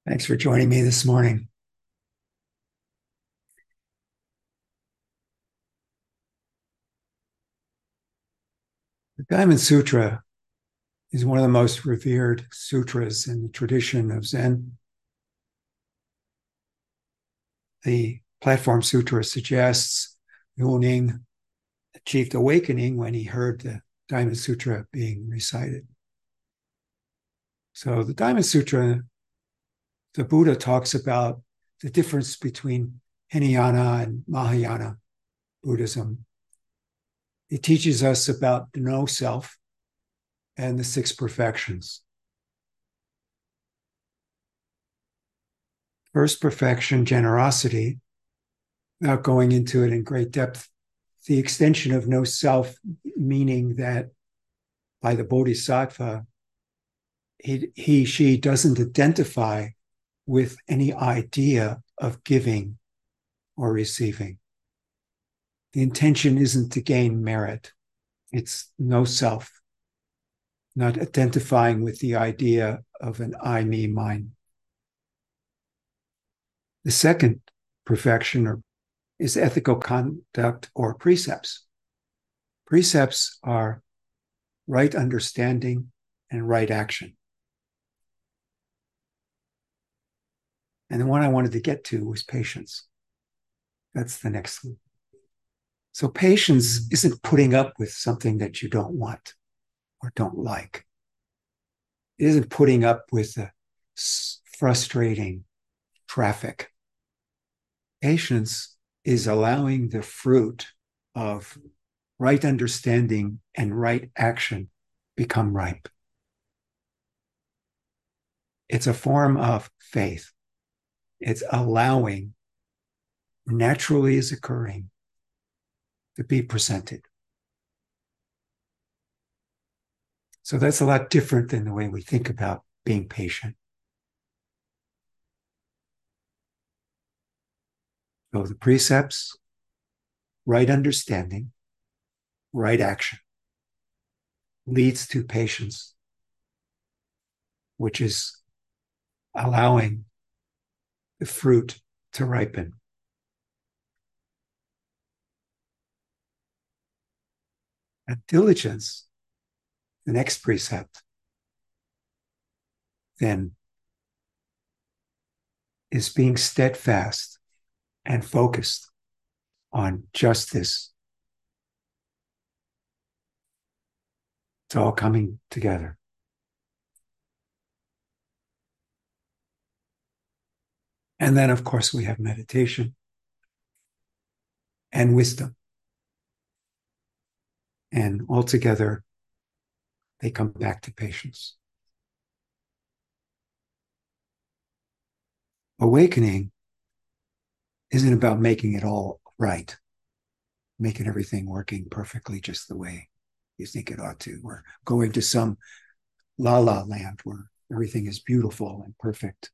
Thanks for joining me this morning. The Diamond Sutra is one of the most revered sutras in the tradition of Zen. The Platform Sutra suggests Yuning achieved awakening when he heard the Diamond Sutra being recited. So the Diamond Sutra, the Buddha talks about the difference between Hinayana and Mahayana Buddhism. It teaches us about the no self and the six perfections. First perfection, generosity, without going into it in great depth, the extension of no self, meaning that by the bodhisattva, she doesn't identify with any idea of giving or receiving. The intention isn't to gain merit, it's no self, not identifying with the idea of an I, me, mine. The second perfection is ethical conduct or precepts. Precepts are right understanding and right action. And the one I wanted to get to was patience. That's the next one. So patience isn't putting up with something that you don't want or don't like. It isn't putting up with the frustrating traffic. Patience is allowing the fruit of right understanding and right action become ripe. It's a form of faith. It's allowing naturally is occurring to be presented. So that's a lot different than the way we think about being patient. So the precepts, right understanding, right action leads to patience, which is allowing the fruit to ripen. And diligence, the next precept, then is being steadfast and focused on justice. It's all coming together. And then, of course, we have meditation and wisdom. And altogether, they come back to patience. Awakening isn't about making it all right, making everything working perfectly just the way you think it ought to, or going to some la la land where everything is beautiful and perfect.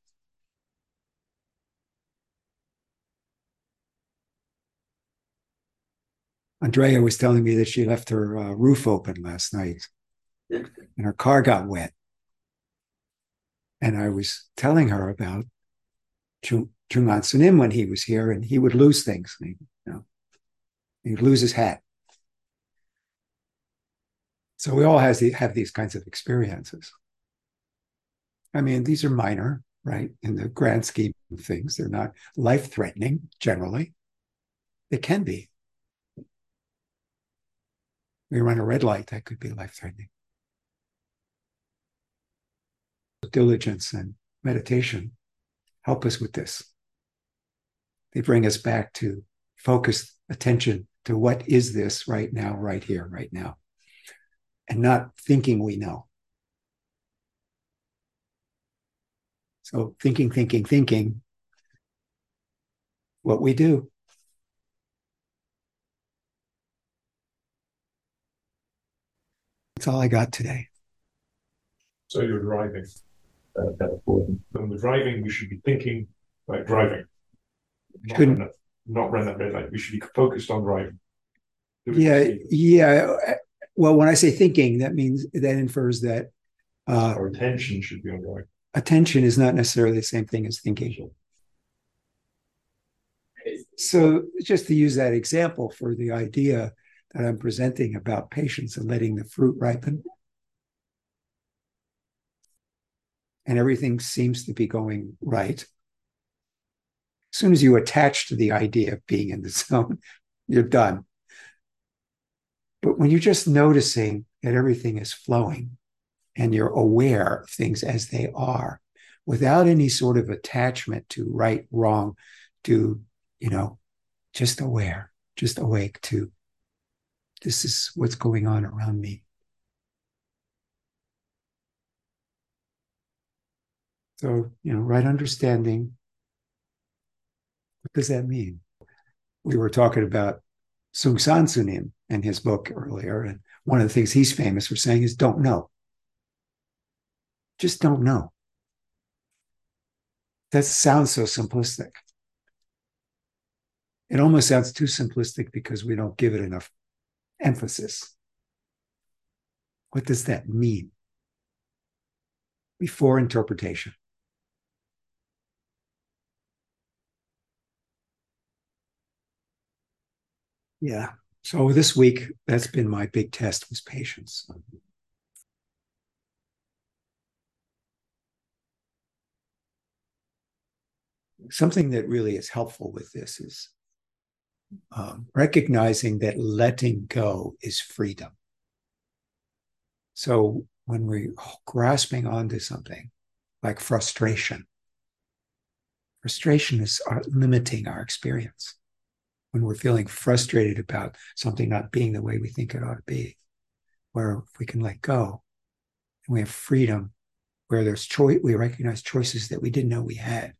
Andrea was telling me that she left her roof open last night and her car got wet. And I was telling her about Chung Sunim when he was here, and he would lose things. He'd lose his hat. So we all have these kinds of experiences. I mean, these are minor, right? In the grand scheme of things, they're not life-threatening generally. They can be. We run a red light, that could be life-threatening. Diligence and meditation help us with this. They bring us back to focused attention to what is this right now, right here, right now, and not thinking we know. So thinking, what we do. That's all I got today. So you're driving. When we're driving, we should be thinking like driving, Shouldn't. not run that red light. We should be focused on driving. Yeah. Well, when I say thinking, that means that infers that our attention should be on driving. attention is not necessarily the same thing as thinking. So just to use that example for the idea that I'm presenting about patience and letting the fruit ripen, and everything seems to be going right. As soon as you attach to the idea of being in the zone, you're done. But when you're just noticing that everything is flowing and you're aware of things as they are, without any sort of attachment to right, wrong, to, just aware, just awake to this is what's going on around me. So, right understanding. What does that mean? We were talking about Sung San Sunim in his book earlier, and one of the things he's famous for saying is don't know. Just don't know. That sounds so simplistic. It almost sounds too simplistic because we don't give it enough emphasis. What does that mean? Before interpretation. Yeah. So this week, that's been my big test, was patience. Something that really is helpful with this is recognizing that letting go is freedom. So when we're grasping onto something like frustration is limiting our experience. When we're feeling frustrated about something not being the way we think it ought to be, where if we can let go and we have freedom, where there's choice, we recognize choices that we didn't know we had.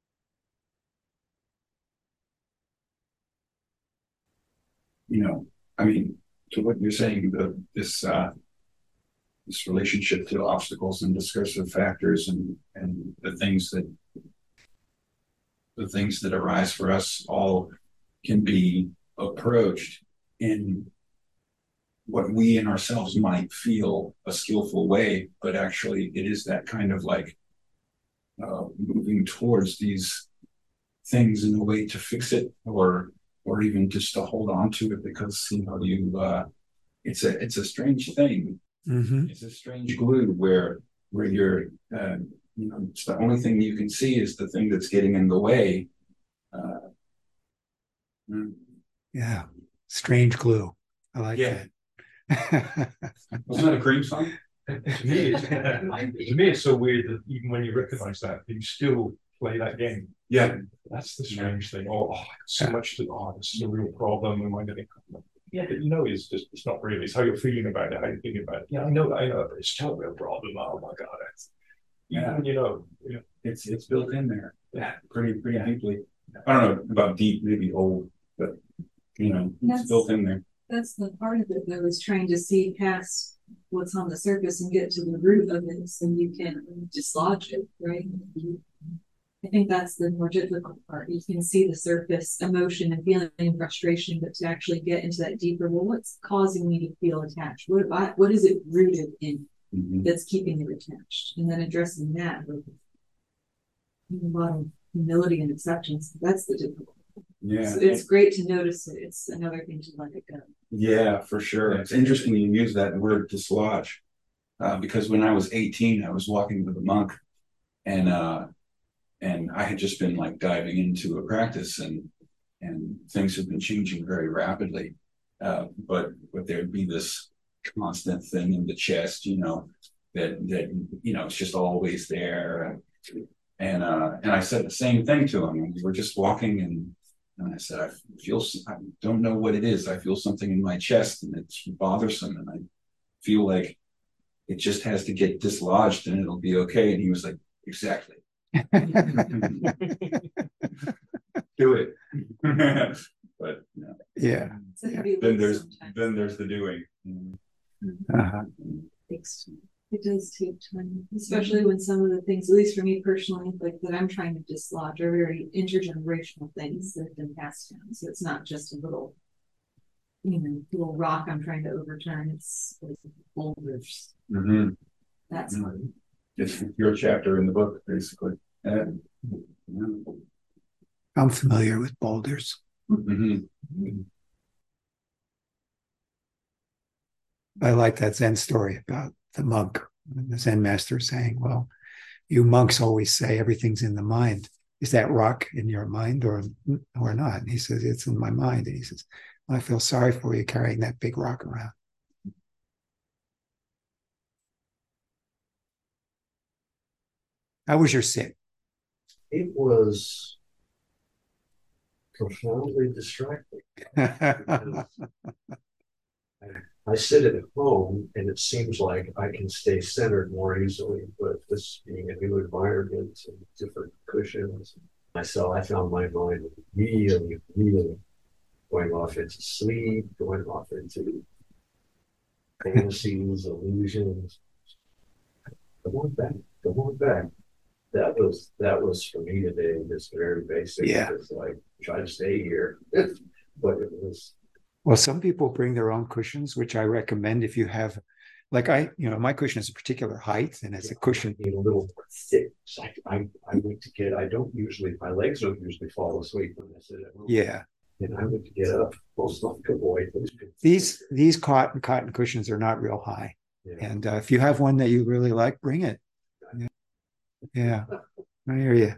To what you're saying, this relationship to obstacles and discursive factors and the things that arise for us all can be approached in what we in ourselves might feel a skillful way, but actually it is that kind of like moving towards these things in a way to fix it, or even just to hold on to it, because it's a strange thing. Mm-hmm. It's a strange glue where you're it's the only thing you can see is the thing that's getting in the way. Yeah, strange glue. I like that. Wasn't that a Cream song? To me, it's so weird that even when you recognize that, you still play that game. Yeah, that's the strange thing. So much to this is a real problem. Am I getting? Yeah, but it's not really. It's how you're feeling about it, how you're thinking about it. Yeah, I know, but it's still a real problem. Oh my god, it's built in there. Yeah, pretty deeply. I don't know about deep, maybe old, but it's built in there. That's the part of it that was trying to see past what's on the surface and get to the root of it, so you can dislodge it, right? I think that's the more difficult part. You can see the surface emotion and feeling and frustration, but to actually get into that deeper, well, what's causing me to feel attached? What is it rooted in that's keeping it attached? And then addressing that with a lot of humility and acceptance. That's the difficult. Yeah. So it's great to notice it. It's another thing to let it go. Yeah, for sure. It's interesting you use that word dislodge, because when I was 18, I was walking with a monk, and I had just been like diving into a practice, and things have been changing very rapidly. But there'd be this constant thing in the chest, that it's just always there. And I said the same thing to him, and we were just walking, and I said, I don't know what it is. I feel something in my chest, and it's bothersome, and I feel like it just has to get dislodged and it'll be okay. And he was like, exactly. Do it. But yeah. Then there's the doing. Uh-huh. It does take time, especially when some of the things, at least for me personally, like that I'm trying to dislodge, are very intergenerational things that have been passed down. So it's not just a little rock I'm trying to overturn. It's boulders. Mm-hmm. That's hard. It's your chapter in the book, basically. And, I'm familiar with boulders. mhm. I like that Zen story about the monk, the Zen master saying, well, you monks always say everything's in the mind. Is that rock in your mind or not? And he says, it's in my mind. And he says, I feel sorry for you carrying that big rock around. How was your sit? It was profoundly distracting. I sit at home and it seems like I can stay centered more easily, but this being a new environment and different cushions, I found my mind really, really going off into sleep, going off into fantasies, illusions. Come on back, come on back. That was for me today, just very basic. Yeah. It's like try to stay here. But it was Well, some people bring their own cushions, which I recommend if you have, like my cushion is a particular height and it's a cushion. a little thick. I went to get. I don't usually. My legs don't usually fall asleep when I sit at home. Yeah. And I went to get up. Most like a boy. These cotton cushions are not real high. Yeah. And if you have one that you really like, bring it. Yeah. I hear you.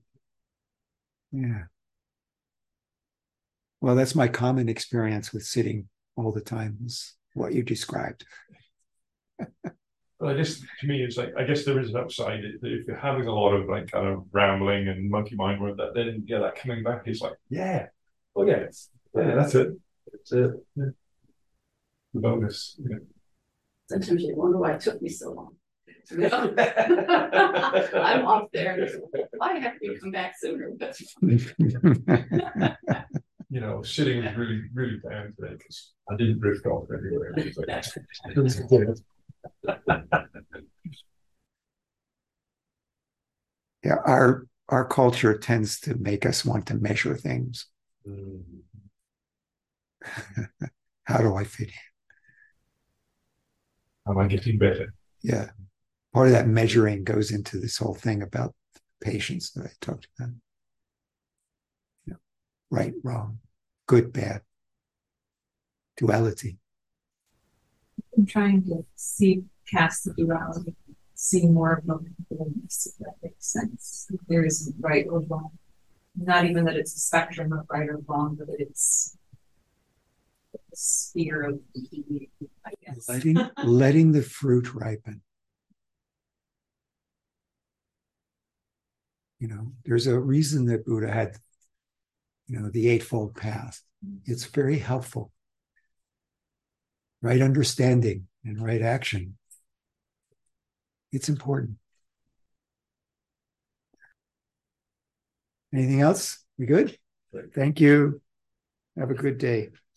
Yeah. Well, that's my common experience with sitting all the time, is what you described. Well, I guess to me, it's like, I guess there is an upside that if you're having a lot of like kind of rambling and monkey mind with that, then yeah, that coming back is like, yeah, oh yeah, that's it. It's it. Yeah. The bonus. Yeah. Sometimes you wonder why it took me so long. I'm off there. Why haven't you come back sooner? But You know, sitting is really, really down today because I didn't drift off everywhere. Yeah, our culture tends to make us want to measure things. How do I fit in? Am I getting better? Yeah. Part of that measuring goes into this whole thing about patience that I talked about. You know, right, wrong, good, bad, duality. I'm trying to see past the duality, see more of the wholeness, if that makes sense. There isn't right or wrong. Not even that it's a spectrum of right or wrong, but it's a sphere of being, I guess. Letting the fruit ripen. You know, there's a reason that Buddha had, the Eightfold Path. It's very helpful. Right understanding and right action. It's important. Anything else? We good? Thank you. Have a good day.